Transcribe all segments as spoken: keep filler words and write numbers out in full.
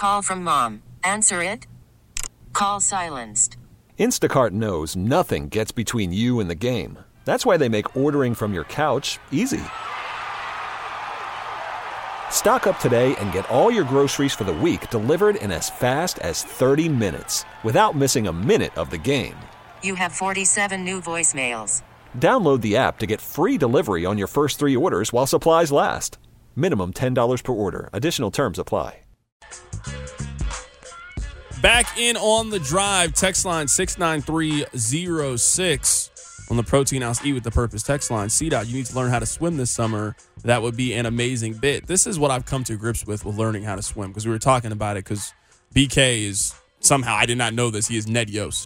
Call from mom. Answer it. Call silenced. Instacart knows nothing gets between you and the game. That's why they make ordering from your couch easy. Stock up today and get all your groceries for the week delivered in as fast as thirty minutes without missing a minute of the game. You have forty-seven new voicemails. Download the app to get free delivery on your first three orders while supplies last. Minimum ten dollars per order. Additional terms apply. Back in on the drive, text line six nine three zero six on the Protein House Eat with the Purpose text line. C DOT, you need to learn how to swim this summer. That would be an amazing bit. This is what I've come to grips with with learning how to swim, because we were talking about it, because B K is somehow, I did not know this, he is Ned Yost.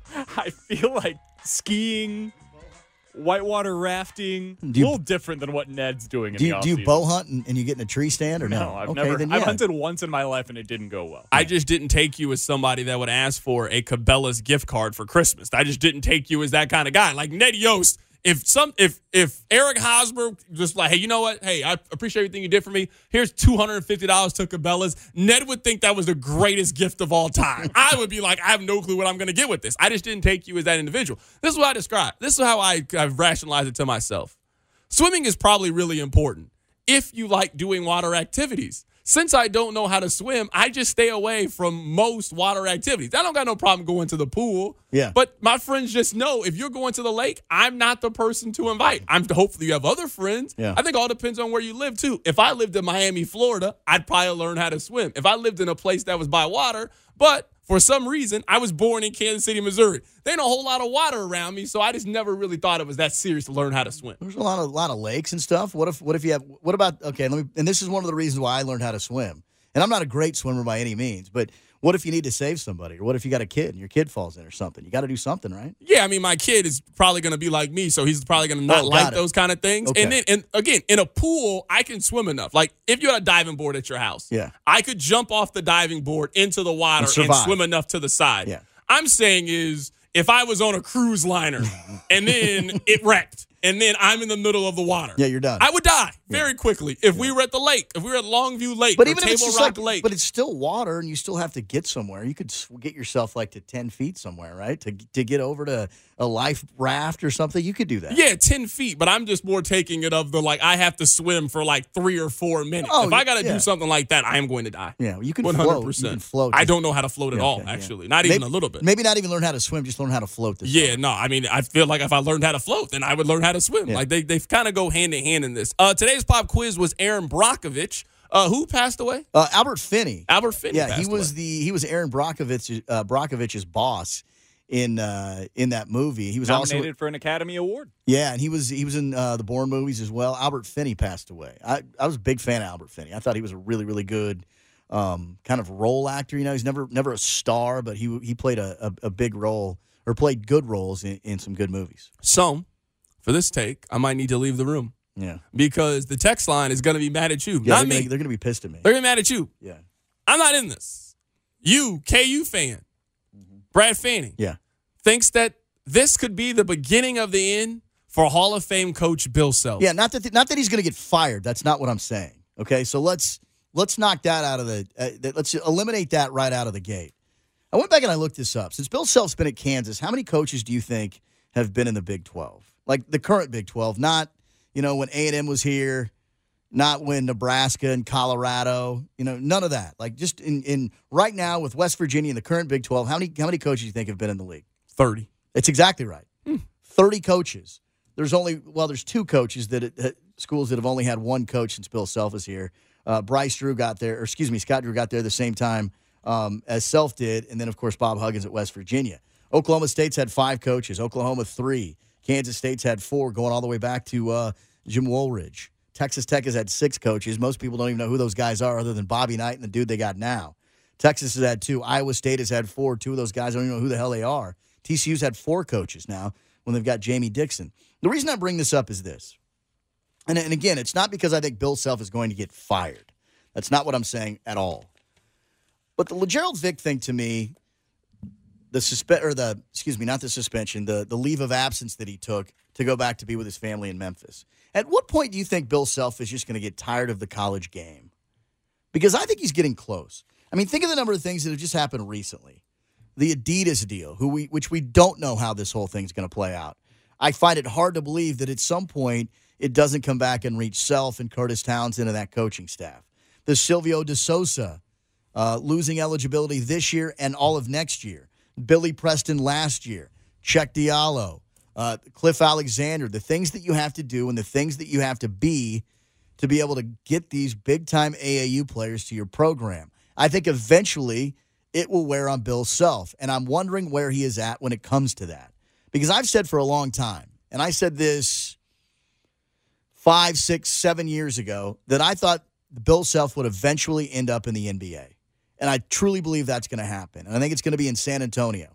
I feel like skiing, whitewater rafting, a you, little different than what Ned's doing in do you, the Do you offseason. bow hunt and, and you get in a tree stand or no? No, I've okay, never. Then I've yeah. hunted once in my life and it didn't go well. I just didn't take you as somebody that would ask for a Cabela's gift card for Christmas. I just didn't take you as that kind of guy. Like Ned Yost, if some, if if Eric Hosmer just like, hey, you know what? Hey, I appreciate everything you did for me. Here's two hundred fifty dollars to Cabela's. Ned would think that was the greatest gift of all time. I would be like, I have no clue what I'm going to get with this. I just didn't take you as that individual. This is what I describe. This is how I, I've rationalized it to myself. Swimming is probably really important if you like doing water activities. Since I don't know how to swim, I just stay away from most water activities. I don't got no problem going to the pool. Yeah. But my friends just know if you're going to the lake, I'm not the person to invite. I'm hopefully you have other friends. Yeah. I think all depends on where you live too. If I lived in Miami, Florida, I'd probably learn how to swim. If I lived in a place that was by water, but for some reason, I was born in Kansas City, Missouri. There ain't a whole lot of water around me, so I just never really thought it was that serious to learn how to swim. There's a lot of lot of lakes and stuff. What if what if you have what about okay, let me and this is one of the reasons why I learned how to swim. And I'm not a great swimmer by any means, but what if you need to save somebody? Or what if you got a kid and your kid falls in or something? You got to do something, right? Yeah, I mean, my kid is probably going to be like me, so he's probably going to not Oh, like got it. those kind of things. Okay. And then, and again, in a pool, I can swim enough. Like, if you had a diving board at your house, Yeah. I could jump off the diving board into the water And and, survive. swim enough to the side. Yeah. I'm saying is, if I was on a cruise liner and then it wrecked, and then I'm in the middle of the water. Yeah, you're done. I would die very quickly if we were at the lake, if we were at Longview Lake But or even if Table it's just Rock like, Lake. but it's still water, and you still have to get somewhere. You could s- get yourself like to ten feet somewhere, right? To to get over to a life raft or something. You could do that. Yeah, ten feet, but I'm just more taking it of the, like, I have to swim for like three or four minutes. Oh, if I got to yeah. do something like that, I am going to die. Yeah, well, you can one float. hundred You percent. can float. I don't know how to float at Yeah, all, okay, yeah. actually. Not Maybe- even a little bit. Maybe not even learn how to swim. Just learn how to float. This Yeah, summer. no, I mean, I feel like if I learned how to float, then I would learn how to swim. Yeah. Like, they, they kind of go hand in hand in this. Uh, today's pop quiz was Aaron Brockovich. Uh, who passed away? Uh, Albert Finney. Albert Finney Yeah, passed he was away. the he was Aaron Brockovich uh, Brockovich's boss in uh, in that movie. He was Nominated also for an Academy Award. yeah, and he was he was in uh, the Bourne movies as well. Albert Finney passed away. I, I was a big fan of Albert Finney. I thought he was a really really good um, kind of role actor. You know, he's never never a star, but he he played a, a, a big role or played good roles in, in some good movies. So, for this take, I might need to leave the room Yeah, because the text line is going to be mad at you, yeah, not they're me. Gonna, they're going to be pissed at me. They're going to be mad at you. Yeah, I'm not in this. You, K U fan, Brad Fanning, yeah. thinks that this could be the beginning of the end for Hall of Fame coach Bill Self. Yeah, not that not that he's going to get fired. That's not what I'm saying. Okay, so let's let's knock that out of the. Uh, th- let's eliminate that right out of the gate. I went back and I looked this up. Since Bill Self's been at Kansas, how many coaches do you think have been in the Big twelve? Like the current Big twelve, not you know when A and M was here, not when Nebraska and Colorado. You know, none of that. Like just in, in right now with West Virginia and the current Big twelve, how many how many coaches do you think have been in the league? thirty. It's exactly right. thirty coaches. There's only, well, there's two coaches that uh, schools that have only had one coach since Bill Self is here. Uh, Bryce Drew got there, or excuse me, Scott Drew got there the same time um, as Self did. And then, of course, Bob Huggins at West Virginia. Oklahoma State's had five coaches. Oklahoma, three. Kansas State's had four, going all the way back to uh, Jim Woolridge. Texas Tech has had six coaches. Most people don't even know who those guys are other than Bobby Knight and the dude they got now. Texas has had two. Iowa State has had four. Two of those guys, I don't even know who the hell they are. T C U's had four coaches now when they've got Jamie Dixon. The reason I bring this up is this. And, and again, it's not because I think Bill Self is going to get fired. That's not what I'm saying at all. But the LeGerald Vick thing to me, the suspe- or the excuse me, not the suspension, the, the leave of absence that he took to go back to be with his family in Memphis. At what point do you think Bill Self is just going to get tired of the college game? Because I think he's getting close. I mean, think of the number of things that have just happened recently. The Adidas deal, who we which we don't know how this whole thing's going to play out. I find it hard to believe that at some point it doesn't come back and reach Self and Curtis Townsend and that coaching staff. The Silvio De Sousa uh, losing eligibility this year and all of next year. Billy Preston last year. Czech Diallo. Uh, Cliff Alexander. The things that you have to do and the things that you have to be to be able to get these big-time A A U players to your program. I think eventually it will wear on Bill Self, and I'm wondering where he is at when it comes to that. Because I've said for a long time, and I said this five, six, seven years ago, that I thought Bill Self would eventually end up in the N B A. And I truly believe that's going to happen. And I think it's going to be in San Antonio.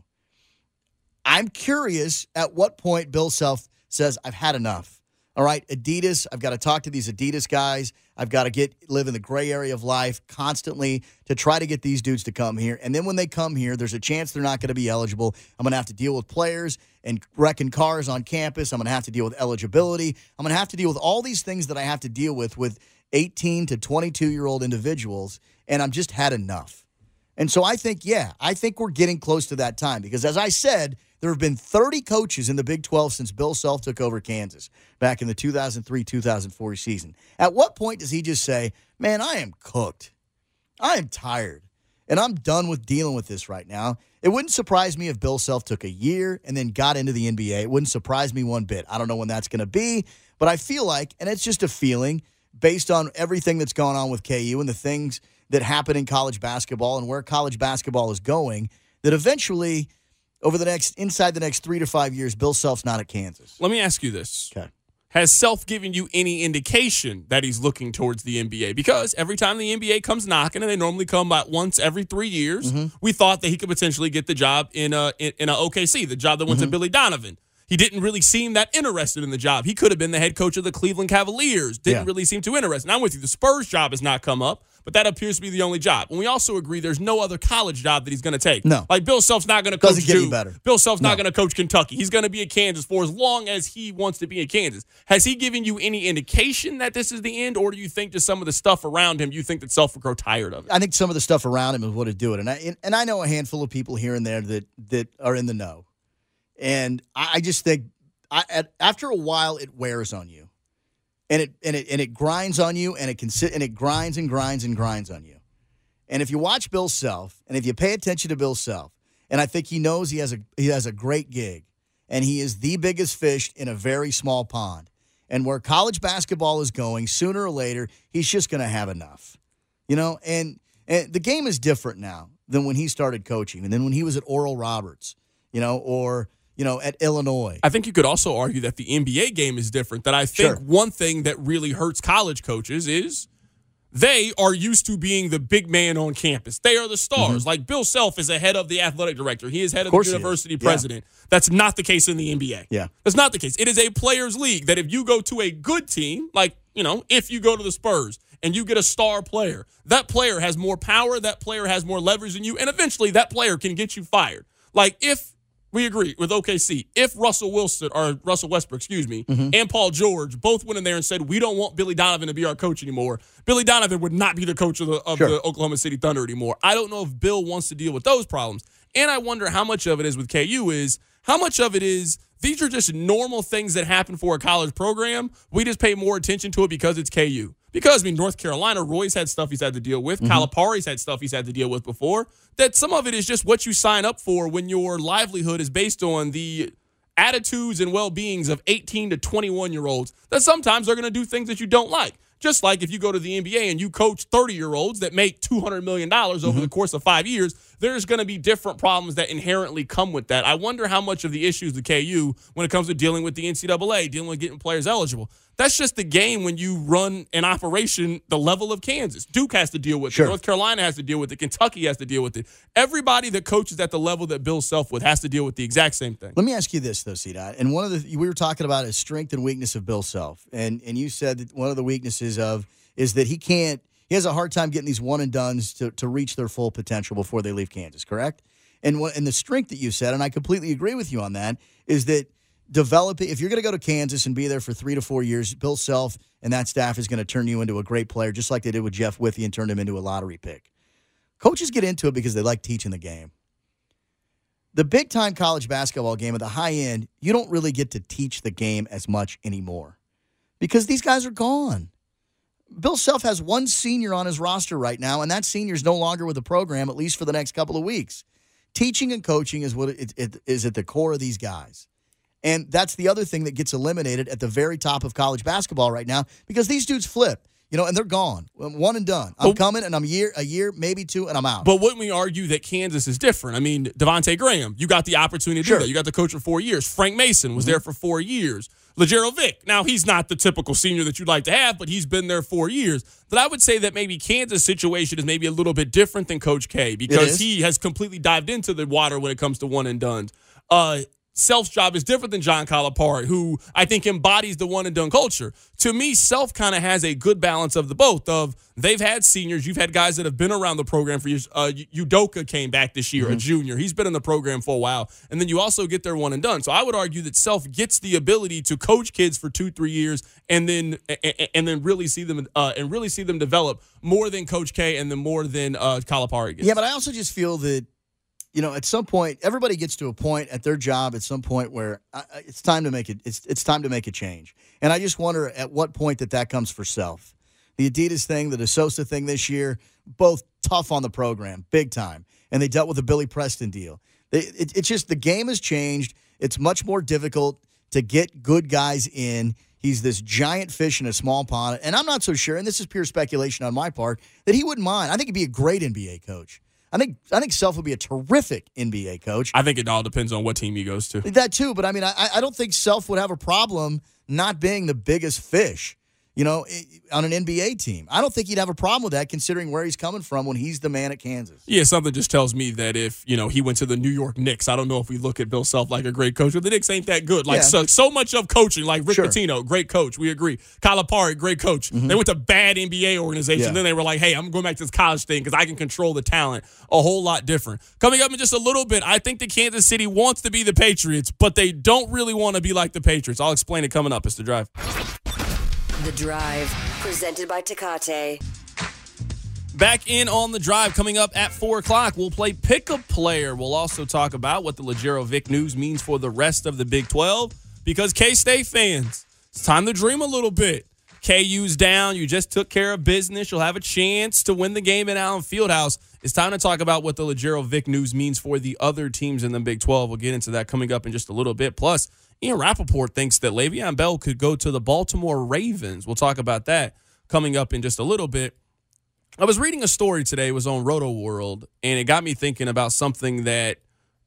I'm curious at what point Bill Self says, I've had enough. All right, Adidas, I've got to talk to these Adidas guys. I've got to get live in the gray area of life constantly to try to get these dudes to come here. And then when they come here, there's a chance they're not going to be eligible. I'm going to have to deal with players and wrecking cars on campus. I'm going to have to deal with eligibility. I'm going to have to deal with all these things that I have to deal with with eighteen to twenty-two-year-old individuals, and I'm just had enough. And so I think, yeah, I think we're getting close to that time because, as I said, there have been thirty coaches in the Big twelve since Bill Self took over Kansas back in the two thousand three two thousand four season. At what point does he just say, man, I am cooked. I am tired, and I'm done with dealing with this right now? It wouldn't surprise me if Bill Self took a year and then got into the N B A. It wouldn't surprise me one bit. I don't know when that's going to be, but I feel like, and it's just a feeling based on everything that's gone on with K U and the things that happen in college basketball and where college basketball is going, that eventually – over the next, inside the next three to five years, Bill Self's not at Kansas. Let me ask you this. Okay. Has Self given you any indication that he's looking towards the N B A? Because every time the N B A comes knocking, and they normally come about once every three years, mm-hmm. we thought that he could potentially get the job in a in, in a O K C, the job that went mm-hmm. to Billy Donovan. He didn't really seem that interested in the job. He could have been the head coach of the Cleveland Cavaliers. Didn't yeah. really seem too interested. And I'm with you. The Spurs job has not come up, but that appears to be the only job. And we also agree there's no other college job that he's going to take. No. Like Bill Self's not going to coach Doesn't get Duke. any better. Bill Self's no. not going to coach Kentucky. He's going to be at Kansas for as long as he wants to be in Kansas. Has he given you any indication that this is the end, or do you think just some of the stuff around him, you think that Self will grow tired of it? I think some of the stuff around him is what would do it. And I, and I know a handful of people here and there that, that are in the know. And I, I just think, I, at, after a while, it wears on you, and it and it and it grinds on you, and it can sit and it grinds and grinds and grinds on you. And if you watch Bill Self, and if you pay attention to Bill Self, and I think he knows he has a he has a great gig, and he is the biggest fish in a very small pond. And where college basketball is going, sooner or later, he's just going to have enough, you know. And and the game is different now than when he started coaching, and then when he was at Oral Roberts, you know, or. You know, at Illinois. I think you could also argue that the N B A game is different. That I think Sure. one thing that really hurts college coaches is they are used to being the big man on campus. They are the stars. Mm-hmm. Like Bill Self is the head of the athletic director. He is head of, Of the course he is. university Yeah. president. That's not the case in the N B A. Yeah. That's not the case. It is a players' league that if you go to a good team, like, you know, if you go to the Spurs and you get a star player, that player has more power, that player has more leverage than you, and eventually that player can get you fired. Like if we agree with O K C. If Russell Wilson, or Russell Westbrook, excuse me, mm-hmm. and Paul George both went in there and said, we don't want Billy Donovan to be our coach anymore, Billy Donovan would not be the coach of the, of Sure. the Oklahoma City Thunder anymore. I don't know if Bill wants to deal with those problems. And I wonder how much of it is with K U is, how much of it is these are just normal things that happen for a college program. We just pay more attention to it because it's K U. Because, I mean, North Carolina, Roy's had stuff he's had to deal with. Mm-hmm. Calipari's had stuff he's had to deal with before. That some of it is just what you sign up for when your livelihood is based on the attitudes and well-beings of eighteen to twenty-one-year-olds that sometimes are going to do things that you don't like. Just like if you go to the N B A and you coach thirty-year-olds that make two hundred million dollars over mm-hmm. the course of five years, there's going to be different problems that inherently come with that. I wonder how much of the issues with K U when it comes to dealing with the N C double A, dealing with getting players eligible. That's just the game when you run an operation the level of Kansas. Duke has to deal with Sure. it. North Carolina has to deal with it. Kentucky has to deal with it. Everybody that coaches at the level that Bill Self with has to deal with the exact same thing. Let me ask you this, though, C-Dot. And one of the we were talking about is strength and weakness of Bill Self. And and you said that one of the weaknesses of is that he can't he has a hard time getting these one and dones to, to reach their full potential before they leave Kansas, correct? And what and the strength that you said, and I completely agree with you on that, is that developing, if you're going to go to Kansas and be there for three to four years, Bill Self and that staff is going to turn you into a great player, just like they did with Jeff Withey and turned him into a lottery pick. Coaches get into it because they like teaching the game. The big-time college basketball game at the high end, you don't really get to teach the game as much anymore because these guys are gone. Bill Self has one senior on his roster right now, and that senior is no longer with the program, at least for the next couple of weeks. Teaching and coaching is what it, it is at the core of these guys. And that's the other thing that gets eliminated at the very top of college basketball right now because these dudes flip. You know, and they're gone. One and done. I'm but, coming, and I'm a year, a year, maybe two, and I'm out. But wouldn't we argue that Kansas is different? I mean, Devontae Graham, you got the opportunity to sure. do that. You got the coach for four years. Frank Mason was mm-hmm. there for four years. Legero Vick, now he's not the typical senior that you'd like to have, but he's been there four years. But I would say that maybe Kansas' situation is maybe a little bit different than Coach K because he has completely dived into the water when it comes to one and done. Uh, Self's job is different than John Calipari, who I think embodies the one-and-done culture. To me, Self kind of has a good balance of the both. Of they've had seniors, you've had guys that have been around the program for years. Uh, Udoka came back this year, mm-hmm. a junior. He's been in the program for a while. And then you also get their one-and-done. So I would argue that Self gets the ability to coach kids for two, three years and then and then really see them uh, and really see them develop more than Coach K and then more than uh, Calipari gets. Yeah, but I also just feel that you know, at some point, everybody gets to a point at their job at some point where uh, it's time to make it. It's it's time to make a change, and I just wonder at what point that that comes for Self. The Adidas thing, the DeSosa thing this year, both tough on the program, big time, and they dealt with the Billy Preston deal. They, it, it's just the game has changed. It's much more difficult to get good guys in. He's this giant fish in a small pond, and I'm not so sure. And this is pure speculation on my part that he wouldn't mind. I think he'd be a great N B A coach. I think I think Self would be a terrific N B A coach. I think it all depends on what team he goes to. That too, but I mean, I, I don't think Self would have a problem not being the biggest fish, you know, on an N B A team. I don't think he'd have a problem with that considering where he's coming from when he's the man at Kansas. Yeah, something just tells me that if, you know, he went to the New York Knicks, I don't know if we look at Bill Self like a great coach, but the Knicks ain't that good. Like, yeah. so, so much of coaching, like Rick sure. Pitino, great coach, we agree. Calipari, great coach. Mm-hmm. They went to bad N B A organization, yeah. then they were like, hey, I'm going back to this college thing because I can control the talent a whole lot different. Coming up in just a little bit, I think that Kansas City wants to be the Patriots, but they don't really want to be like the Patriots. I'll explain it coming up. It's The Drive. The Drive, presented by Tecate. Back in on The Drive, coming up at four o'clock, we'll play Pick a Player. We'll also talk about what the Legero Vic news means for the rest of the Big twelve, because K-State fans, it's time to dream a little bit. K U's down. You just took care of business. You'll have a chance to win the game in Allen Fieldhouse. It's time to talk about what the Legero Vic news means for the other teams in the Big twelve. We'll get into that coming up in just a little bit. Plus, Ian Rappaport thinks that Le'Veon Bell could go to the Baltimore Ravens. We'll talk about that coming up in just a little bit. I was reading a story today. It was on Roto World, and it got me thinking about something that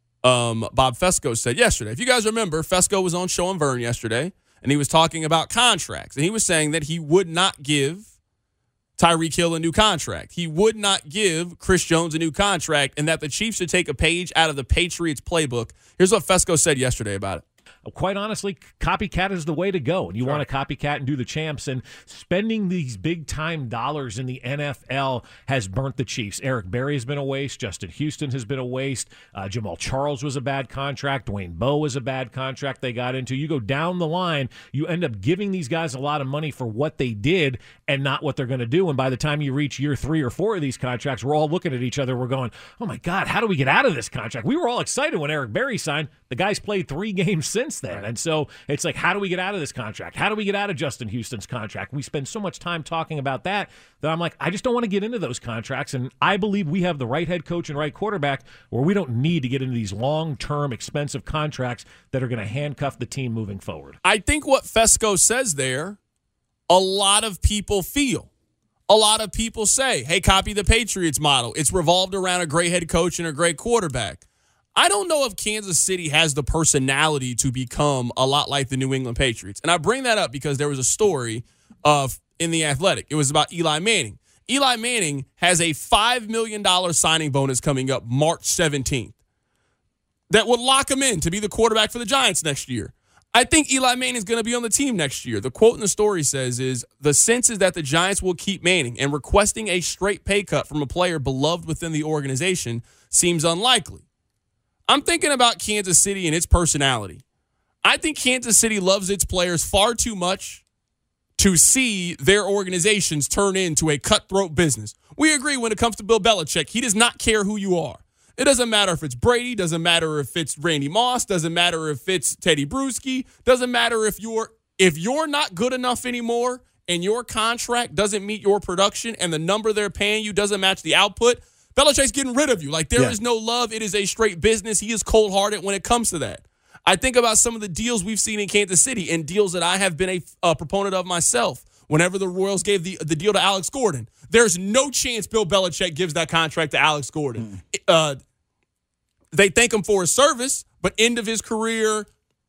um, Bob Fesco said yesterday. If you guys remember, Fesco was on Show and Vern yesterday, and he was talking about contracts. And he was saying that he would not give Tyreek Hill a new contract. He would not give Chris Jones a new contract, and that the Chiefs should take a page out of the Patriots playbook. Here's what Fesco said yesterday about it. Quite honestly, copycat is the way to go. And you sure. want to copycat and do the champs. And spending these big-time dollars in the N F L has burnt the Chiefs. Eric Berry has been a waste. Justin Houston has been a waste. Uh, Jamal Charles was a bad contract. Dwayne Bowe was a bad contract they got into. You go down the line, you end up giving these guys a lot of money for what they did and not what they're going to do. And by the time you reach year three or four of these contracts, we're all looking at each other. We're going, oh, my God, how do we get out of this contract? We were all excited when Eric Berry signed. The guy's played three games since then. Right. And so it's like, how do we get out of this contract? How do we get out of Justin Houston's contract? We spend so much time talking about that that I'm like, I just don't want to get into those contracts. And I believe we have the right head coach and right quarterback where we don't need to get into these long-term, expensive contracts that are going to handcuff the team moving forward. I think what Fesco says there, a lot of people feel. A lot of people say, hey, copy the Patriots model. It's revolved around a great head coach and a great quarterback. I don't know if Kansas City has the personality to become a lot like the New England Patriots. And I bring that up because there was a story of in The Athletic. It was about Eli Manning. Eli Manning has a five million dollars signing bonus coming up March seventeenth that would lock him in to be the quarterback for the Giants next year. I think Eli Manning is going to be on the team next year. The quote in the story says is, the sense is that the Giants will keep Manning, and requesting a straight pay cut from a player beloved within the organization seems unlikely. I'm thinking about Kansas City and its personality. I think Kansas City loves its players far too much to see their organizations turn into a cutthroat business. We agree when it comes to Bill Belichick, he does not care who you are. It doesn't matter if it's Brady, doesn't matter if it's Randy Moss, doesn't matter if it's Teddy Bruschi, doesn't matter if you're if you're not good enough anymore and your contract doesn't meet your production and the number they're paying you doesn't match the output, Belichick's getting rid of you. Like, there yeah. is no love. It is a straight business. He is cold-hearted when it comes to that. I think about some of the deals we've seen in Kansas City and deals that I have been a, a proponent of myself. Whenever the Royals gave the, the deal to Alex Gordon, there's no chance Bill Belichick gives that contract to Alex Gordon. Mm. Uh, they thank him for his service, but end of his career,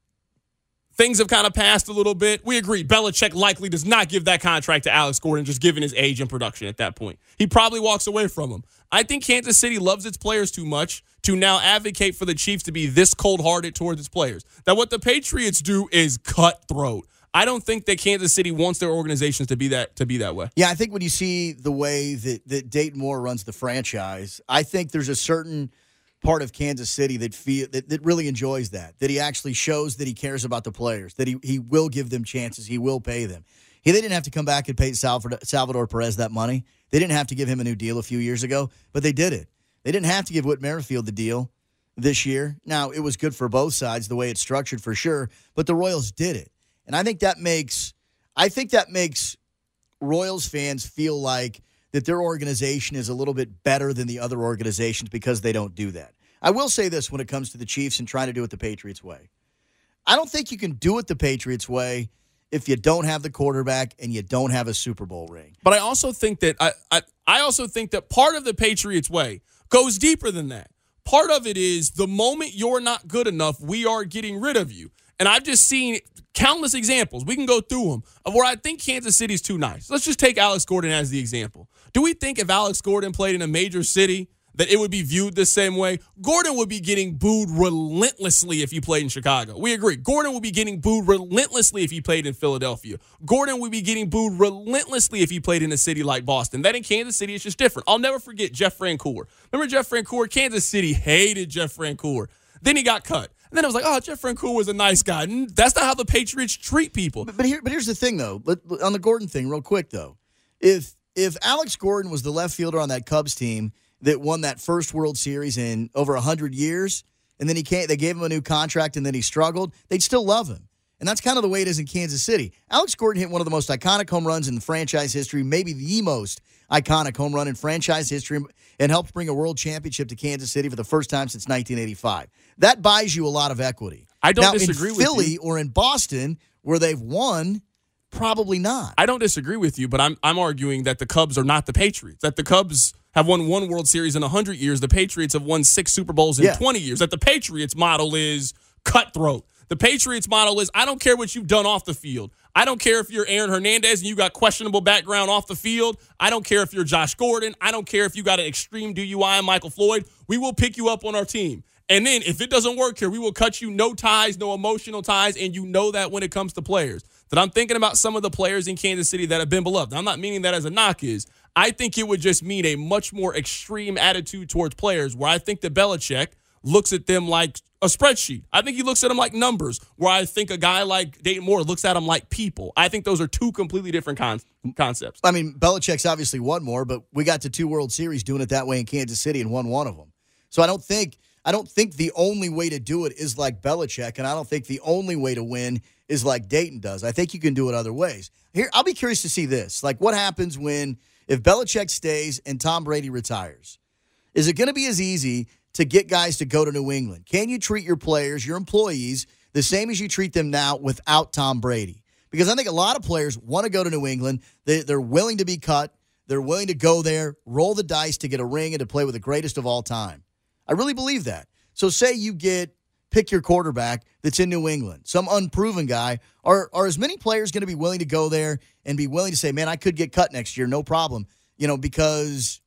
things have kind of passed a little bit. We agree. Belichick likely does not give that contract to Alex Gordon, just given his age and production at that point. He probably walks away from him. I think Kansas City loves its players too much to now advocate for the Chiefs to be this cold-hearted towards its players. That what the Patriots do is cutthroat. I don't think that Kansas City wants their organizations to be that to be that way. Yeah, I think when you see the way that, that Dayton Moore runs the franchise, I think there's a certain part of Kansas City that feel that, that really enjoys that, that he actually shows that he cares about the players, that he, he will give them chances, he will pay them. He they didn't have to come back and pay Salvador, Salvador Perez that money. They didn't have to give him a new deal a few years ago, but they did it. They didn't have to give Whit Merrifield the deal this year. Now, it was good for both sides the way it's structured for sure, but the Royals did it. And I think that makes I think that makes Royals fans feel like that their organization is a little bit better than the other organizations because they don't do that. I will say this when it comes to the Chiefs and trying to do it the Patriots way. I don't think you can do it the Patriots way if you don't have the quarterback and you don't have a Super Bowl ring. But I also think that I I, I also think that part of the Patriots way goes deeper than that. Part of it is the moment you're not good enough, we are getting rid of you. And I've just seen countless examples. We can go through them of where I think Kansas City's too nice. Let's just take Alex Gordon as the example. Do we think if Alex Gordon played in a major city that it would be viewed the same way? Gordon would be getting booed relentlessly if he played in Chicago. We agree. Gordon would be getting booed relentlessly if he played in Philadelphia. Gordon would be getting booed relentlessly if he played in a city like Boston. That in Kansas City, it's just different. I'll never forget Jeff Francoeur. Remember Jeff Francoeur? Kansas City hated Jeff Francoeur. Then he got cut. And then I was like, oh, Jeff Francoeur was a nice guy. That's not how the Patriots treat people. But, but, here, but here's the thing, though. On the Gordon thing, real quick, though. If if Alex Gordon was the left fielder on that Cubs team that won that first World Series in over one hundred years, and then he can't, they gave him a new contract, and then he struggled, they'd still love him. And that's kind of the way it is in Kansas City. Alex Gordon hit one of the most iconic home runs in franchise history, maybe the most iconic home run in franchise history, and helped bring a world championship to Kansas City for the first time since nineteen eighty-five. That buys you a lot of equity. I don't now, disagree in with Philly you. or in Boston, where they've won, probably not. I don't disagree with you, but I'm I'm arguing that the Cubs are not the Patriots. That the Cubs have won one World Series in one hundred years. The Patriots have won six Super Bowls in yeah. twenty years. That the Patriots model is cutthroat. The Patriots model is, I don't care what you've done off the field. I don't care if you're Aaron Hernandez and you got questionable background off the field. I don't care if you're Josh Gordon. I don't care if you got an extreme D U I and Michael Floyd. We will pick you up on our team. And then if it doesn't work here, we will cut you no ties, no emotional ties, and you know that when it comes to players. That I'm thinking about some of the players in Kansas City that have been beloved. I'm not meaning that as a knock is. I think it would just mean a much more extreme attitude towards players where I think that Belichick looks at them like a spreadsheet. I think he looks at them like numbers, where I think a guy like Dayton Moore looks at them like people. I think those are two completely different con- concepts. I mean, Belichick's obviously won more, but we got to two World Series doing it that way in Kansas City and won one of them. So I don't think I don't think the only way to do it is like Belichick, and I don't think the only way to win is like Dayton does. I think you can do it other ways. Here, I'll be curious to see this. Like, what happens when, if Belichick stays and Tom Brady retires? Is it going to be as easy to get guys to go to New England? Can you treat your players, your employees, the same as you treat them now without Tom Brady? Because I think a lot of players want to go to New England. They, they're willing to be cut. They're willing to go there, roll the dice to get a ring and to play with the greatest of all time. I really believe that. So say you get, pick your quarterback that's in New England, some unproven guy. Are, are as many players going to be willing to go there and be willing to say, man, I could get cut next year, no problem, you know, because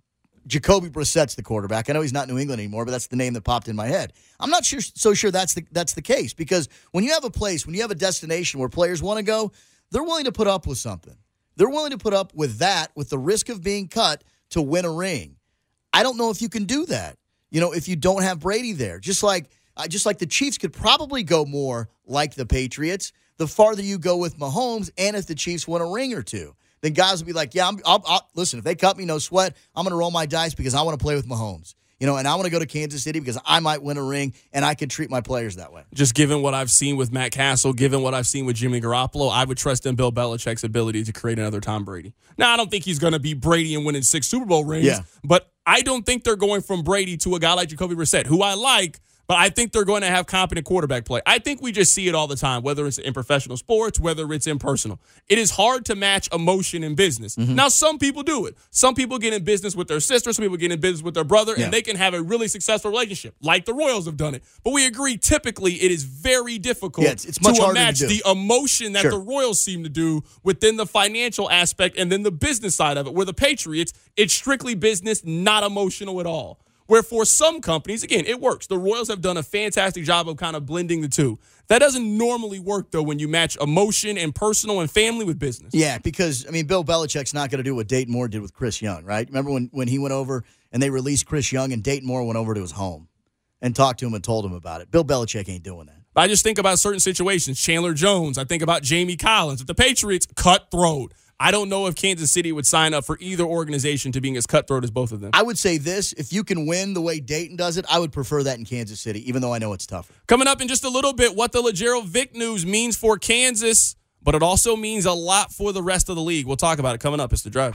Jacoby Brissett's the quarterback. I know he's not New England anymore, but that's the name that popped in my head. I'm not sure, so sure that's the that's the case, because when you have a place, when you have a destination where players want to go, they're willing to put up with something. They're willing to put up with that, with the risk of being cut to win a ring. I don't know if you can do that, you know, if you don't have Brady there. Just like uh, just like the Chiefs could probably go more like the Patriots, the farther you go with Mahomes, and if the Chiefs win a ring or two, then guys will be like, yeah, I'm, I'll, I'll, listen, if they cut me, no sweat, I'm going to roll my dice because I want to play with Mahomes. You know, and I want to go to Kansas City because I might win a ring, and I can treat my players that way. Just given what I've seen with Matt Castle, given what I've seen with Jimmy Garoppolo, I would trust in Bill Belichick's ability to create another Tom Brady. Now, I don't think he's going to be Brady and winning six Super Bowl rings, Yeah. but I don't think they're going from Brady to a guy like Jacoby Brissett, who I like, but I think they're going to have competent quarterback play. I think we just see it all the time, whether it's in professional sports, whether it's in personal. It is hard to match emotion in business. Mm-hmm. Now, some people do it. Some people get in business with their sister. Some people get in business with their brother, Yeah. and they can have a really successful relationship, like the Royals have done it. But we agree, typically, it is very difficult Yeah, it's- it's much to harder to match do. the emotion that Sure. the Royals seem to do within the financial aspect and then the business side of it, where the Patriots, it's strictly business, not emotional at all. Where for some companies, again, it works. The Royals have done a fantastic job of kind of blending the two. That doesn't normally work, though, when you match emotion and personal and family with business. Yeah, because, I mean, Bill Belichick's not going to do what Dayton Moore did with Chris Young, right? Remember when, when he went over and they released Chris Young and Dayton Moore went over to his home and talked to him and told him about it? Bill Belichick ain't doing that. I just think about certain situations. Chandler Jones. I think about Jamie Collins. If the Patriots, cutthroat. I don't know if Kansas City would sign up for either organization to being as cutthroat as both of them. I would say this, if you can win the way Dayton does it, I would prefer that in Kansas City, even though I know it's tougher. Coming up in just a little bit, what the Legero Vic news means for Kansas, but it also means a lot for the rest of the league. We'll talk about it coming up. It's The Drive.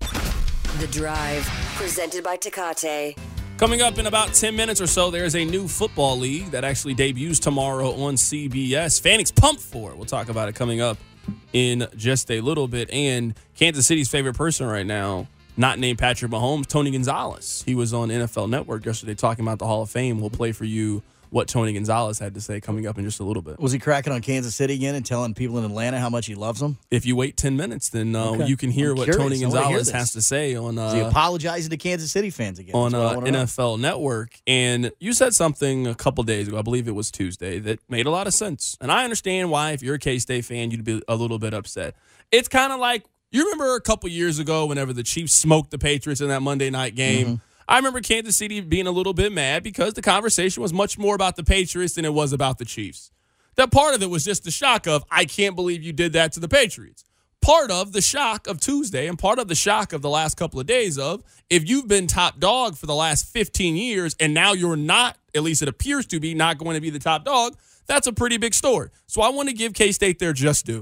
The Drive, presented by Tecate. Coming up in about ten minutes or so, there's a new football league that actually debuts tomorrow on C B S. Fanning's pumped for it. We'll talk about it coming up in just a little bit. And Kansas City's favorite person right now, not named Patrick Mahomes, Tony Gonzalez. He was on N F L Network yesterday talking about the Hall of Fame. We'll play for you what Tony Gonzalez had to say coming up in just a little bit. Was he cracking on Kansas City again and telling people in Atlanta how much he loves them? If you wait ten minutes, then uh, Okay. you can hear I'm what curious. Tony I wanna hear Gonzalez this. has to say on Is he uh, apologizing to Kansas City fans again? on That's what I uh, wanna know. N F L Network. And you said something a couple days ago, I believe it was Tuesday, that made a lot of sense. And I understand why, if you're a K-State fan, you'd be a little bit upset. It's kind of like, you remember a couple years ago whenever the Chiefs smoked the Patriots in that Monday night game? Mm-hmm. I remember Kansas City being a little bit mad because the conversation was much more about the Patriots than it was about the Chiefs. That part of it was just the shock of, I can't believe you did that to the Patriots. Part of the shock of Tuesday and part of the shock of the last couple of days of, if you've been top dog for the last fifteen years and now you're not, at least it appears to be, not going to be the top dog, that's a pretty big story. So I want to give K-State their just due.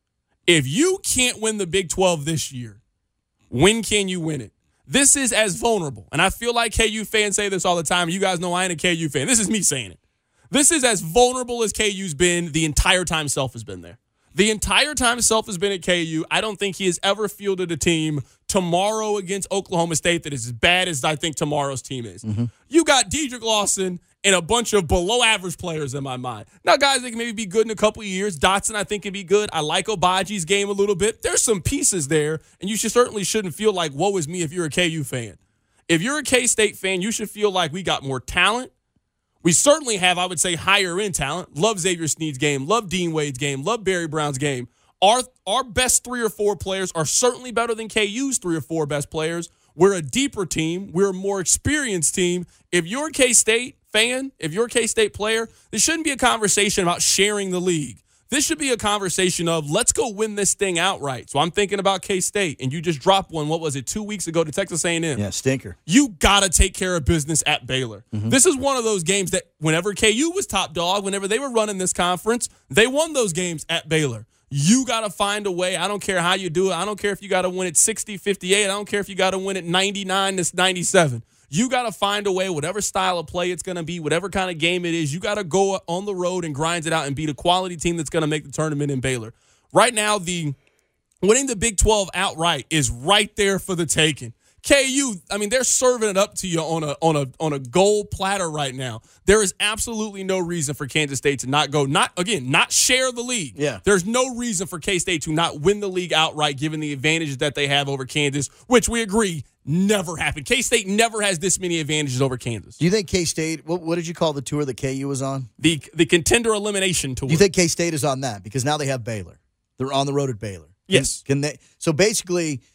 If you can't win the Big twelve this year, when can you win it? This is as vulnerable, and I feel like K U fans say this all the time. You guys know I ain't a K U fan. This is me saying it. This is as vulnerable as K U's been the entire time Self has been there. The entire time Self has been at K U, I don't think he has ever fielded a team tomorrow against Oklahoma State that is as bad as I think tomorrow's team is. Mm-hmm. You got Dedrick Lawson and a bunch of below-average players in my mind. Now, guys, they can maybe be good in a couple of years. Dotson, I think, can be good. I like Obaji's game a little bit. There's some pieces there, and you should certainly shouldn't feel like, woe is me if you're a K U fan. If you're a K-State fan, you should feel like we got more talent. We certainly have, I would say, higher-end talent. Love Xavier Sneed's game. Love Dean Wade's game. Love Barry Brown's game. Our, our best three or four players are certainly better than K U's three or four best players. We're a deeper team. We're a more experienced team. If you're a K-State fan, if you're a K-State player, this shouldn't be a conversation about sharing the league. This should be a conversation of, let's go win this thing outright. So I'm thinking about K-State, and you just dropped one, what was it, two weeks ago to Texas A and M. Yeah, stinker. You got to take care of business at Baylor. Mm-hmm. This is one of those games that whenever K U was top dog, whenever they were running this conference, they won those games at Baylor. You got to find a way. I don't care how you do it. I don't care if you got to win it sixty fifty-eight. I don't care if you got to win it ninety-nine to ninety-seven. You got to find a way, whatever style of play it's going to be, whatever kind of game it is, you got to go on the road and grind it out and beat a quality team that's going to make the tournament in Baylor. Right now, the winning the Big twelve outright is right there for the taking. K U, I mean, they're serving it up to you on a on a on a gold platter right now. There is absolutely no reason for Kansas State to not go, not again, not share the league. Yeah. There's no reason for K-State to not win the league outright, given the advantages that they have over Kansas, which we agree never happened. K-State never has this many advantages over Kansas. Do you think K-State, what, what did you call the tour that K U was on? The the contender elimination tour. Do you think K-State is on that? Because now they have Baylor. They're on the road at Baylor. Can, Yes. Can they? So basically,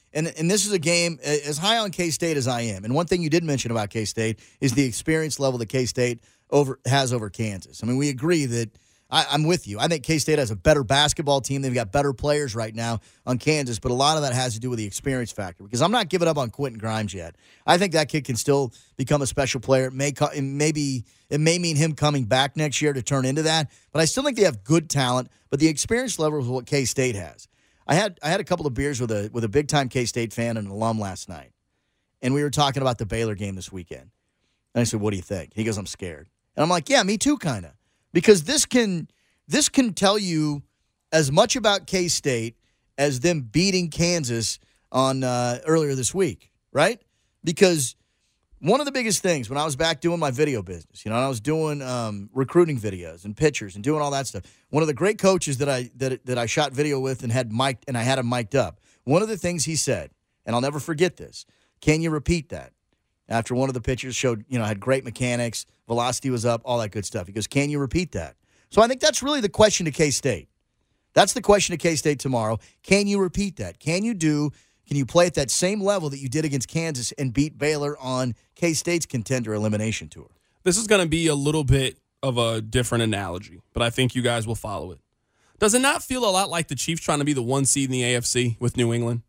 And, and this is a game as high on K-State as I am. And one thing you did mention about K-State is the experience level that K-State over has over Kansas. I mean, we agree that I, I'm with you. I think K-State has a better basketball team. They've got better players right now on Kansas, but a lot of that has to do with the experience factor because I'm not giving up on Quentin Grimes yet. I think that kid can still become a special player. It may, it maybe it may mean him coming back next year to turn into that, but I still think they have good talent, but the experience level is what K-State has. I had I had a couple of beers with a with a big-time K-State fan and an alum last night, and we were talking about the Baylor game this weekend. And I said, what do you think? He goes, I'm scared. And I'm like, yeah, me too, kind of. Because this can this can tell you as much about K-State as them beating Kansas on uh, earlier this week, right? Because one of the biggest things when I was back doing my video business, you know, and I was doing um, recruiting videos and pictures and doing all that stuff. One of the great coaches that I that that I shot video with and had mic'd and I had him mic'd up. One of the things he said, and I'll never forget this. Can you repeat that? After one of the pictures showed, you know, had great mechanics, velocity was up, all that good stuff. He goes, can you repeat that? So I think that's really the question to K-State. That's the question to K-State tomorrow. Can you repeat that? Can you do, can you play at that same level that you did against Kansas and beat Baylor on K-State's contender elimination tour? This is going to be a little bit of a different analogy, but I think you guys will follow it. Does it not feel a lot like the Chiefs trying to be the one seed in the A F C with New England?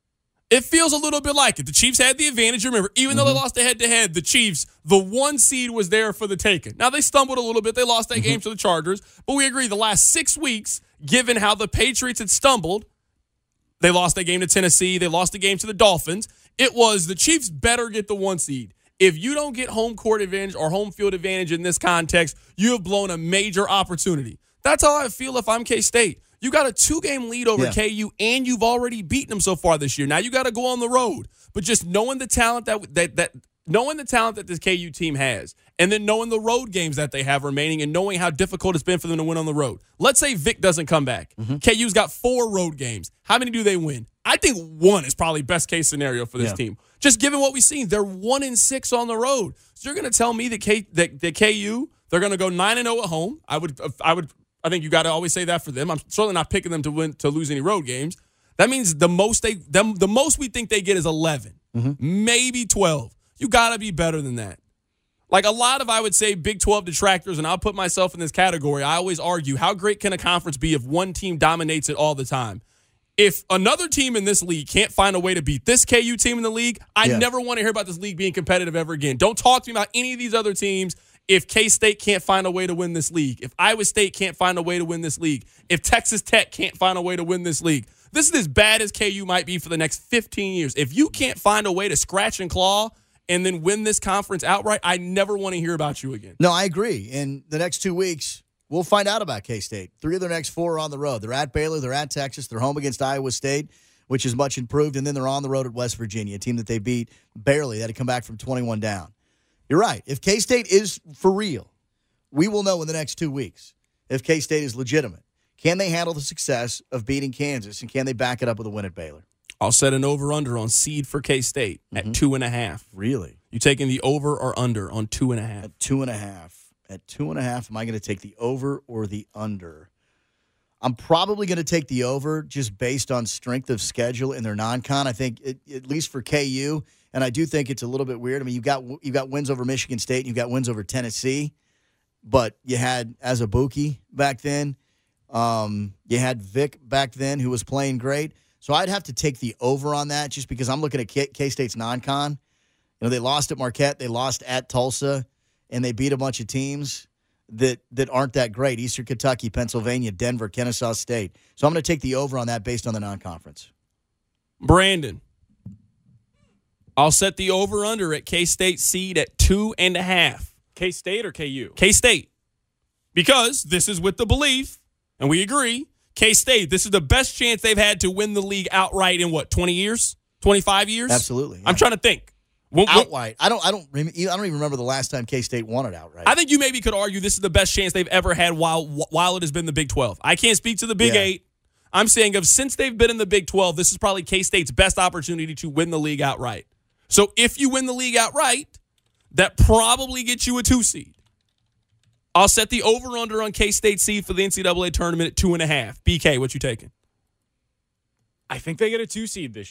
It feels a little bit like it. The Chiefs had the advantage. Remember, even mm-hmm. though they lost the head-to-head, the Chiefs, the one seed was there for the taking. Now, they stumbled a little bit. They lost that mm-hmm. game to the Chargers. But we agree the last six weeks, given how the Patriots had stumbled, they lost that game to Tennessee. They lost the game to the Dolphins. It was the Chiefs better get the one seed. If you don't get home court advantage or home field advantage in this context, you have blown a major opportunity. That's how I feel if I'm K-State. You got a two-game lead over yeah. K U, and you've already beaten them so far this year. Now you got to go on the road. But just knowing the talent that that that knowing the talent that this K U team has, and then knowing the road games that they have remaining, and knowing how difficult it's been for them to win on the road. Let's say Vic doesn't come back. Mm-hmm. K U's got four road games. How many do they win? I think one is probably best-case scenario for this yeah. team. Just given what we've seen, they're one and six on the road. So you're going to tell me that K that, that K U they're going to go nine and zero at home. I would I would. I think you got to always say that for them. I'm certainly not picking them to win to lose any road games. That means the most they them the most we think they get is eleven, mm-hmm. maybe twelve. You got to be better than that. Like a lot of, I would say, Big twelve detractors, and I'll put myself in this category. I always argue, how great can a conference be if one team dominates it all the time? If another team in this league can't find a way to beat this K U team in the league, I yeah. never want to hear about this league being competitive ever again. Don't talk to me about any of these other teams. If K-State can't find a way to win this league, if Iowa State can't find a way to win this league, if Texas Tech can't find a way to win this league, this is as bad as K U might be for the next fifteen years. If you can't find a way to scratch and claw and then win this conference outright, I never want to hear about you again. No, I agree. In the next two weeks, we'll find out about K-State. Three of their next four are on the road. They're at Baylor, they're at Texas, they're home against Iowa State, which is much improved, and then they're on the road at West Virginia, a team that they beat barely. They had to come back from twenty-one down. You're right. If K-State is for real, we will know in the next two weeks if K-State is legitimate. Can they handle the success of beating Kansas, and can they back it up with a win at Baylor? I'll set an over-under on seed for K-State mm-hmm. at two and a half. Really? You taking the over or under on two and a half? At two and a half. At two and a half, am I going to take the over or the under? I'm probably going to take the over just based on strength of schedule in their non-con. I think, it, at least for K U, and I do think it's a little bit weird. I mean, you've got, you've got wins over Michigan State, and you've got wins over Tennessee, but you had Azubuike back then. Um, you had Vic back then who was playing great. So I'd have to take the over on that just because I'm looking at K- K-State's non-con. You know, they lost at Marquette, they lost at Tulsa, and they beat a bunch of teams that that aren't that great. Eastern Kentucky, Pennsylvania, Denver, Kennesaw State. So I'm going to take the over on that based on the non-conference. Brandon, I'll set the over-under at K-State seed at two and a half. K-State or K U? K-State. Because this is with the belief, and we agree, K-State, this is the best chance they've had to win the league outright in, what, twenty years? twenty-five years? Absolutely. Yeah. I'm trying to think. When, outright. I don't I don't I don't even remember the last time K-State won it outright. I think you maybe could argue this is the best chance they've ever had while while it has been the Big twelve. I can't speak to the Big yeah. Eight. I'm saying of since they've been in the Big twelve, this is probably K-State's best opportunity to win the league outright. So if you win the league outright, that probably gets you a two seed. I'll set the over-under on K-State seed for the N C double A tournament at two and a half. B K, what you taking? I think they get a two seed this year.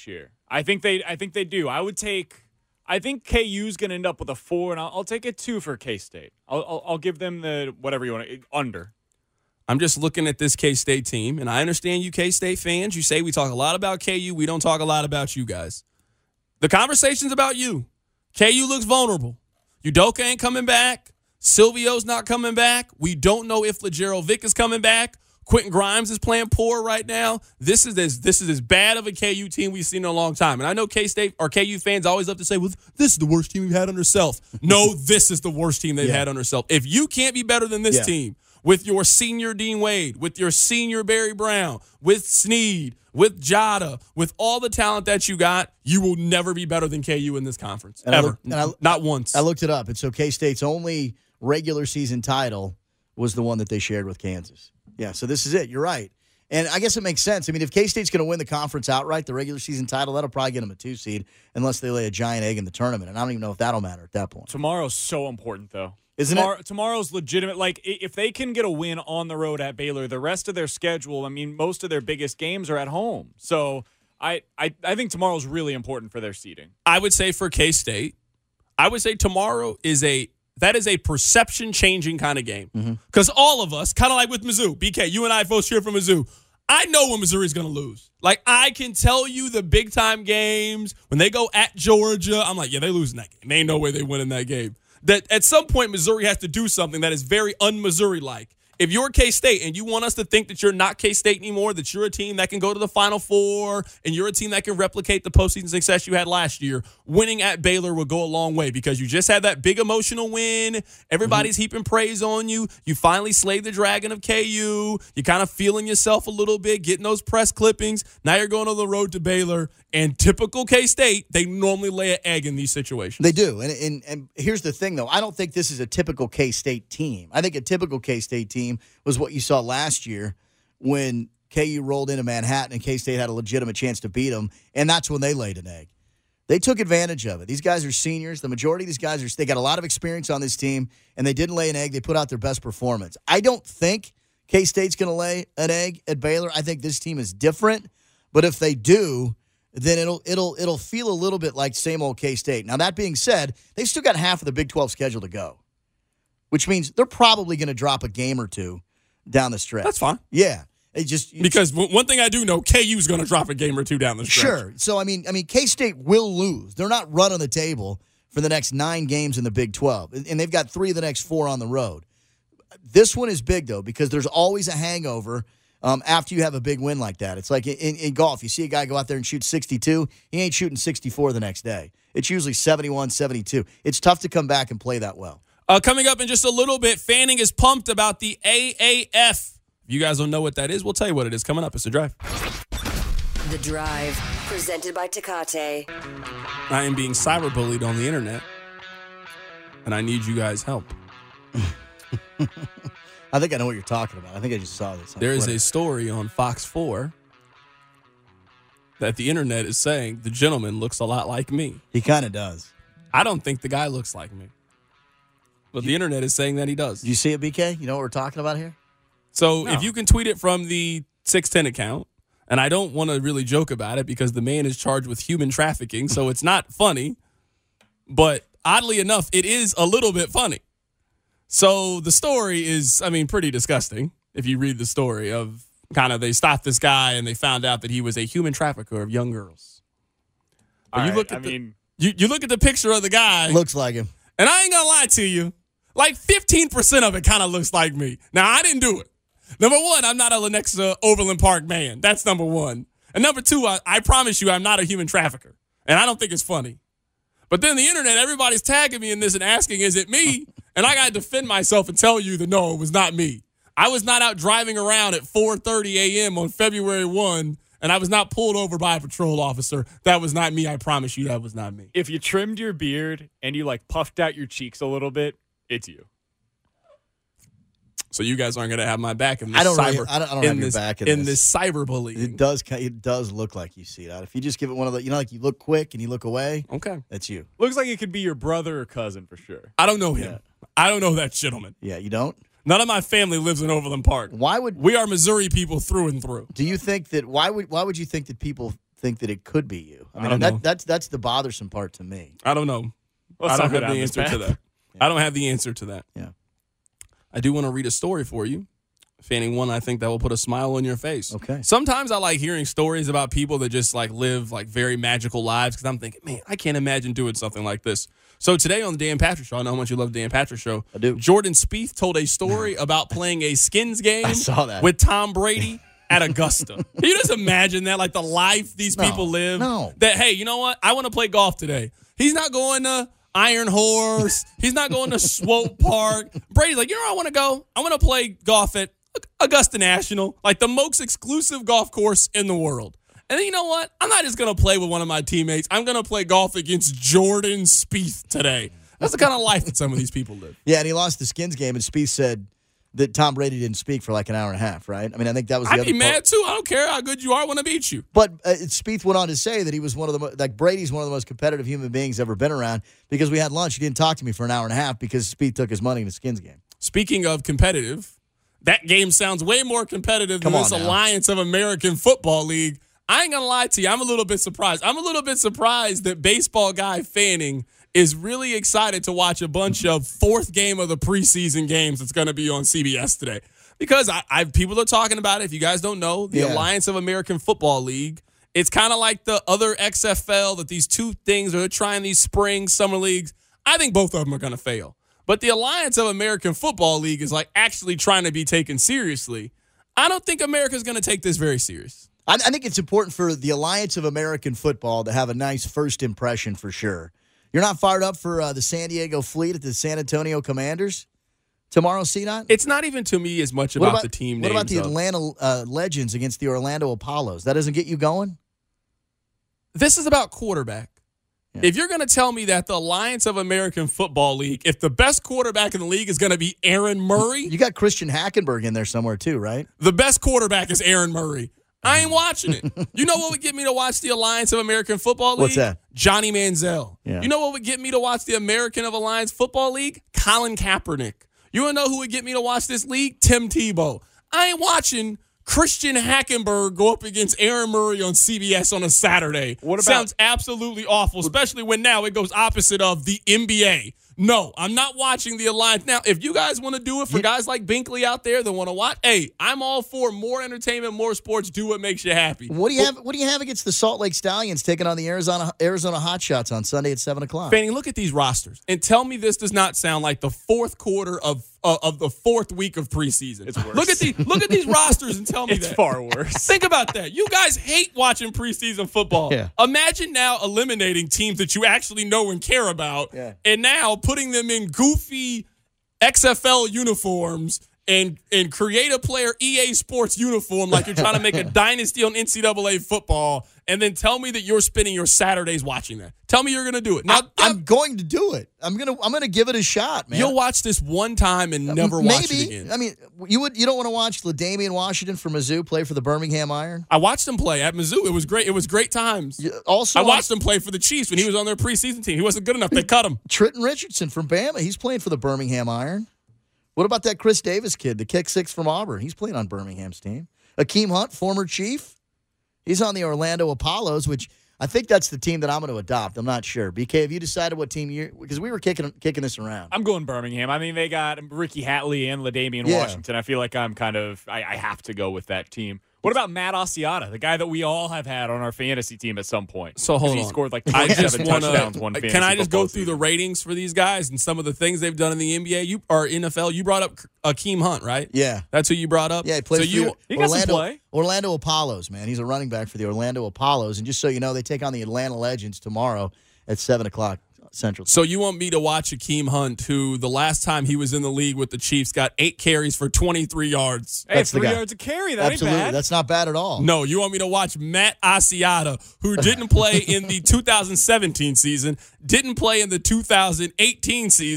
I think they I think they do. I would take I think K U's going to end up with a four, and I'll, I'll take a two for K-State. I'll, I'll I'll give them the whatever you want to, under. I'm just looking at this K-State team, and I understand you K-State fans. You say we talk a lot about K U. We don't talk a lot about you guys. The conversation's about you. K U looks vulnerable. Udoka ain't coming back. Silvio's not coming back. We don't know if LaGerald Vick is coming back. Quentin Grimes is playing poor right now. This is as this is as bad of a K U team we've seen in a long time. And I know K-State or K U fans always love to say, well, this is the worst team we've had under Self. No, this is the worst team they've Yeah. had under Self. If you can't be better than this Yeah. team with your senior Dean Wade, with your senior Barry Brown, with Snead, with Jada, with all the talent that you got, you will never be better than K U in this conference. And I ever. look- and I- Not once. I looked it up. And so K-State's only regular season title was the one that they shared with Kansas. Yeah, so this is it. You're right. And I guess it makes sense. I mean, if K-State's going to win the conference outright, the regular season title, that'll probably get them a two seed unless they lay a giant egg in the tournament. And I don't even know if that'll matter at that point. Tomorrow's so important, though. Isn't Tomorrow, it? Tomorrow's legitimate. Like, i- if they can get a win on the road at Baylor, the rest of their schedule, I mean, most of their biggest games are at home. So I, I, I think tomorrow's really important for their seeding. I would say for K-State, I would say tomorrow is a that is a perception changing kind of game. Because all of us, kind of like with Mizzou, B K, you and I both cheer for Mizzou. I know when Missouri's going to lose. Like, I can tell you the big time games when they go at Georgia. I'm like, yeah, they're losing that game. There ain't no way they win in that game. That at some point Missouri has to do something that is very un-Missouri like. If you're K-State and you want us to think that you're not K-State anymore, that you're a team that can go to the Final Four and you're a team that can replicate the postseason success you had last year, winning at Baylor will go a long way because you just had that big emotional win. Everybody's mm-hmm. heaping praise on you. You finally slayed the dragon of K U. You're kind of feeling yourself a little bit, getting those press clippings. Now you're going on the road to Baylor. And typical K-State, they normally lay an egg in these situations. They do. And, and, and here's the thing, though. I don't think this is a typical K-State team. I think a typical K-State team was what you saw last year when K U rolled into Manhattan and K-State had a legitimate chance to beat them, and that's when they laid an egg. They took advantage of it. These guys are seniors. The majority of these guys, are they got a lot of experience on this team, and they didn't lay an egg. They put out their best performance. I don't think K-State's going to lay an egg at Baylor. I think this team is different, but if they do, then it'll it'll it'll feel a little bit like same old K-State. Now, that being said, they've still got half of the Big twelve schedule to go, which means they're probably going to drop a game or two down the stretch. That's fine. Yeah. It just because one thing I do know, K U's going to drop a game or two down the stretch. Sure. So, I mean, I mean, K-State will lose. They're not running the table for the next nine games in the Big twelve, and they've got three of the next four on the road. This one is big, though, because there's always a hangover Um, after you have a big win like that. It's like in, in golf. You see a guy go out there and shoot sixty-two. He ain't shooting sixty-four the next day. It's usually seventy-one, seventy-two. It's tough to come back and play that well. Uh, coming up in just a little bit, Fanning is pumped about the A A F. If you guys don't know what that is, we'll tell you what it is coming up. It's The Drive. The Drive, presented by Tecate. I am being cyberbullied on the internet, and I need you guys' help. I think I know what you're talking about. I think I just saw this. There is a story on Fox four that the internet is saying the gentleman looks a lot like me. He kind of does. I don't think the guy looks like me. But the internet is saying that he does. Do you see it, B K? You know what we're talking about here? So No. if you can tweet it from the six ten account, and I don't want to really joke about it because the man is charged with human trafficking, so it's not funny. But oddly enough, it is a little bit funny. So the story is, I mean, pretty disgusting if you read the story of kind of they stopped this guy and they found out that he was a human trafficker of young girls. But All you right, look at I the, mean, you, you look at the picture of the guy, Looks like him. and I ain't gonna lie to you, like fifteen percent of it kind of looks like me. Now, I didn't do it. Number one, I'm not a Lenexa Overland Park man. That's number one. And number two, I, I promise you I'm not a human trafficker. And I don't think it's funny. But then the internet, everybody's tagging me in this and asking, is it me? And I got to defend myself and tell you that no, it was not me. I was not out driving around at four thirty a.m. on February first, and I was not pulled over by a patrol officer. That was not me. I promise you that was not me. if you trimmed your beard and you like puffed out your cheeks a little bit, it's you. So you guys aren't going to have my back in this I don't cyber. really- I don't- I don't in have your this, back in in this. this cyberbullying. It does. ki- It does look like you see that. If you just give it one of the, you know, like you look quick and you look away. Okay. That's you. Looks like it could be your brother or cousin for sure. I don't know him. Yeah. I don't know that gentleman. Yeah, you don't. None of my family lives in Overland Park. Why would We are Missouri people through and through. do you think that? Why would why would you think that people think that it could be you. I mean, I don't that, know. that's that's the bothersome part to me. I don't know. Let's I don't not have go the down this answer to path. that. I don't have the answer to that. Yeah. I do want to read a story for you. Fanning, one I think that will put a smile on your face. Okay. Sometimes I like hearing stories about people that just like live like very magical lives because I'm thinking, man, I can't imagine doing something like this. So today on the Dan Patrick Show, I know how much you love the Dan Patrick Show. I do. Jordan Spieth told a story about playing a skins game I saw that. with Tom Brady at Augusta. Can you just imagine that? Like the life these No, people live? no. That, hey, you know what? I want to play golf today. He's not going to Iron Horse. He's not going to Swope Park. Brady's like, you know where I want to go? I want to play golf at Augusta National, like the most exclusive golf course in the world. And then you know what? I'm not just going to play with one of my teammates. I'm going to play golf against Jordan Spieth today. That's the kind of life that some of these people live. Yeah, and he lost the skins game, and Spieth said that Tom Brady didn't speak for like an hour and a half, right? I mean, I think that was the I'd other be part. mad too. I don't care how good you are. I want to beat you. But uh, Spieth went on to say that he was one of the mo- like Brady's one of the most competitive human beings ever been around because we had lunch. He didn't talk to me for an hour and a half because Spieth took his money in the skins game. Speaking of competitive, that game sounds way more competitive Come than on this now. Alliance of American Football League. I ain't going to lie to you. I'm a little bit surprised. I'm a little bit surprised that baseball guy Fanning is really excited to watch a bunch of fourth game of the preseason games that's going to be on C B S today. Because I, I people are talking about it. If you guys don't know, the Yeah. Alliance of American Football League, it's kind of like the other X F L, that these two things are trying these spring, summer leagues. I think both of them are going to fail. But the Alliance of American Football League is like actually trying to be taken seriously. I don't think America's going to take this very serious. I, I think it's important for the Alliance of American Football to have a nice first impression for sure. You're not fired up for uh, the San Diego Fleet at the San Antonio Commanders tomorrow, C-Dot? It's not even to me as much about, the team What names. about the of- Atlanta uh, Legends against the Orlando Apollos? That doesn't get you going? This is about quarterback. Yeah. If you're going to tell me that the Alliance of American Football League, if the best quarterback in the league is going to be Aaron Murray, You got Christian Hackenberg in there somewhere too, right? the best quarterback is Aaron Murray. I ain't watching it. You know what would get me to watch the Alliance of American Football League? What's that? Johnny Manziel. Yeah. You know what would get me to watch the American of Alliance Football League? Colin Kaepernick. You want to know who would get me to watch this league? Tim Tebow. I ain't watching Christian Hackenberg go up against Aaron Murray on C B S on a Saturday. What about- Sounds absolutely awful, especially when now it goes opposite of the N B A. No, I'm not watching the Alliance. Now, if you guys want to do it for You- guys like Binkley out there that want to watch, hey, I'm all for more entertainment, more sports. Do what makes you happy. What do you have? What do you have against the Salt Lake Stallions taking on the Arizona Arizona Hotshots on Sunday at seven o'clock? Fanning, look at these rosters and tell me this does not sound like the fourth quarter of uh, of the fourth week of preseason. It's worse. Look at these look at these rosters and tell me It's that. far worse. Think about that. You guys hate watching preseason football. Yeah. Imagine now eliminating teams that you actually know and care about, Yeah. and now putting them in goofy X F L uniforms and and create a player E A Sports uniform like you're trying to make a dynasty on N C double A football, and then tell me that you're spending your Saturdays watching that. Tell me you're going to do it. Now, I, I'm going to do it. I'm gonna I'm gonna give it a shot, man. you'll watch this one time and never Maybe. watch it again. I mean, you would you don't want to watch LaDainian Washington from Mizzou play for the Birmingham Iron? I watched him play at Mizzou. It was great. It was great times. You- Also, I watched him play for the Chiefs when he was on their preseason team. He wasn't good enough. They cut him. Trenton Richardson from Bama. He's playing for the Birmingham Iron. What about that Chris Davis kid, the kick six from Auburn? He's playing on Birmingham's team. Akeem Hunt, former Chief. He's on the Orlando Apollos, which I think that's the team that I'm going to adopt. I'm not sure. B K, have you decided what team you're – because we were kicking kicking this around. I'm going Birmingham. I mean, they got Ricky Hatley and LaDainian Yeah. Washington. I feel like I'm kind of I, I have to go with that team. What about Matt Asiata, the guy that we all have had on our fantasy team at some point? So hold 'Cause he on. scored like I just twenty-seven want touchdowns one to. fantasy Can I just football go through the season. ratings for these guys and some of the things they've done in the N B A? You or N F L. You brought up Akeem Hunt, right? Yeah. That's who you brought up. Yeah, he plays So for you. the He got some Orlando, play. Orlando Apollos, man. He's a running back for the Orlando Apollos. And just so you know, they take on the Atlanta Legends tomorrow at seven o'clock Central. So you want me to watch Akeem Hunt, who the last time he was in the league with the Chiefs got eight carries for twenty-three yards? Hey, That's the three guy. yards a carry. That Absolutely. ain't bad. That's not bad at all. No, you want me to watch Matt Asiata, who didn't play in the two thousand seventeen season, didn't play in the two thousand eighteen season,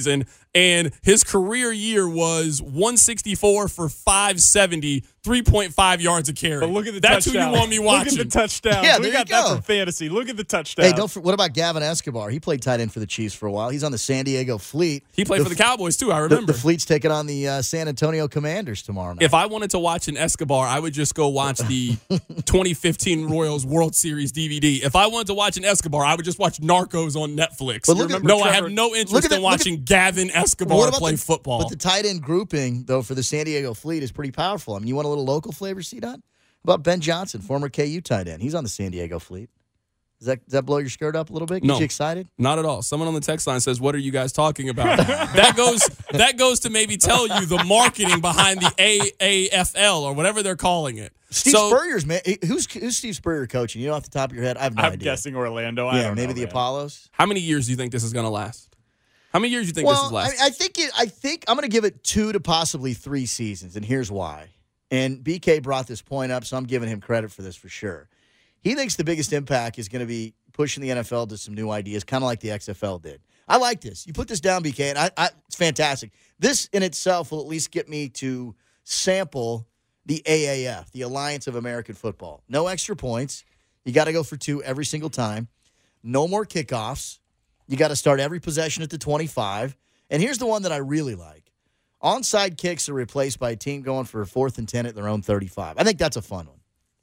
and his career year was one sixty-four for five seventy, three point five yards a carry. But look at the That's touchdown. who you want me watching. Look at the touchdown. Yeah, we there got you go. that from fantasy. Look at the touchdown. Hey, don't. For, what about Gavin Escobar? He played tight end for the Chiefs for a while. He's on the San Diego Fleet. He played the, for the Cowboys, too, I The, remember. the Fleet's taking on the uh, San Antonio Commanders tomorrow night. If I wanted to watch an Escobar, I would just go watch the twenty fifteen Royals World Series D V D. If I wanted to watch an Escobar, I would just watch Narcos on Netflix. But look at- no, I Trevor- have no look interest at the- in look at- watching Gavin Escobar What about play the, football. But the tight end grouping, though, for the San Diego Fleet is pretty powerful. I mean, you want a little local flavor, C-Dot? How about Ben Johnson, former K U tight end? He's on the San Diego Fleet. Does that, does that blow your skirt up a little bit? Get No. you excited? Not at all. Someone on the text line says, "What are you guys talking about?" that goes that goes to maybe tell you the marketing behind the A A F L or whatever they're calling it. Steve so, Spurrier's, man. Who's, who's Steve Spurrier coaching? You know off the top of your head? I have no I'm idea. guessing Orlando. I Yeah, don't maybe know, the man. Apollos. How many years do you think this is going to last? How many years do you think well, this is lasting? I, I think it, I think I'm going to give it two to possibly three seasons, and here's why. And B K brought this point up, so I'm giving him credit for this for sure. He thinks the biggest impact is going to be pushing the N F L to some new ideas, kind of like the X F L did. I like this. You put this down, B K, and I, I, it's fantastic. This in itself will at least get me to sample the A A F, the Alliance of American Football. No extra points. You got to go for two every single time. No more kickoffs. You got to start every possession at the twenty-five. And here's the one that I really like. Onside kicks are replaced by a team going for a fourth and ten at their own thirty-five. I think that's a fun one.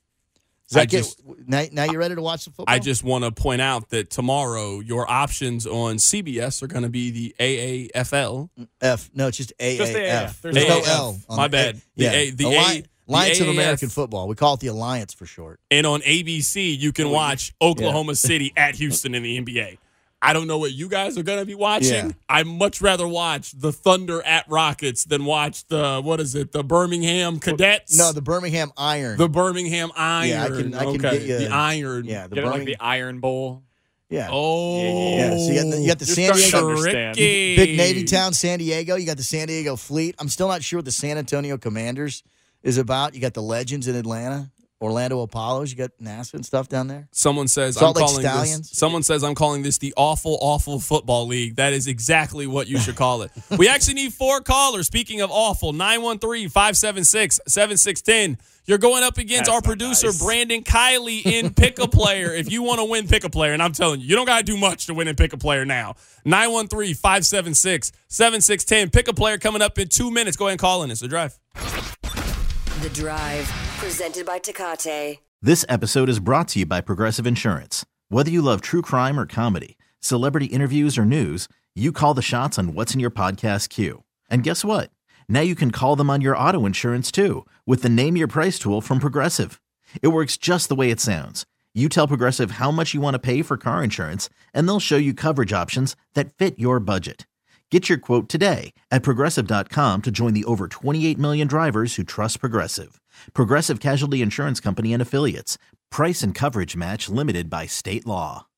Does that I get, just- now, now you're ready to watch the football? I just want to point out that tomorrow your options on C B S are going to be the A A F L. F. No, it's just A A F. Just A A F. There's, There's no A A F. L. on My the- bad. The yeah. A- the Alli- A- the Alliance of A A F. American Football. We call it the Alliance for short. And on A B C, you can watch Oklahoma City at Houston in the N B A. I don't know what you guys are going to be watching. Yeah. I'd much rather watch the Thunder at Rockets than watch the, what is it, the Birmingham Cadets? No, the Birmingham Iron. The Birmingham Iron. Yeah, I can- I can okay. get you- The Iron. yeah, the Get it like Birmingham. the Iron Bowl. yeah. Oh. Yeah, so you got the, you got the You're San starting Diego. to understand. Tricky. Big Navy town, San Diego. You got the San Diego Fleet. I'm still not sure what the San Antonio Commanders is about. You got the Legends in Atlanta, Orlando Apollos. You got NASA and stuff down there. Someone says Salt I'm Lake calling Stallions. this. Someone says I'm calling this the awful, awful football league. That is exactly what you should call it. We actually need four callers. Speaking of awful, nine one three, five seven six, seven six one zero. You're going up against That's our not producer nice. Brandon Kiley in Pick a Player. If you want to win Pick a Player, and I'm telling you, you don't got to do much to win in Pick a Player now. nine one three, five seven six, seven six one zero. Pick a Player coming up in two minutes. Go ahead and call in. It's The Drive. The Drive, presented by Tecate. This episode is brought to you by Progressive Insurance. Whether you love true crime or comedy, celebrity interviews or news, you call the shots on what's in your podcast queue. And guess what? Now you can call them on your auto insurance too with the Name Your Price tool from Progressive. It works just the way it sounds. You tell Progressive how much you want to pay for car insurance, and they'll show you coverage options that fit your budget. Get your quote today at Progressive dot com to join the over twenty-eight million drivers who trust Progressive. Progressive Casualty Insurance Company and Affiliates. Price and coverage match limited by state law.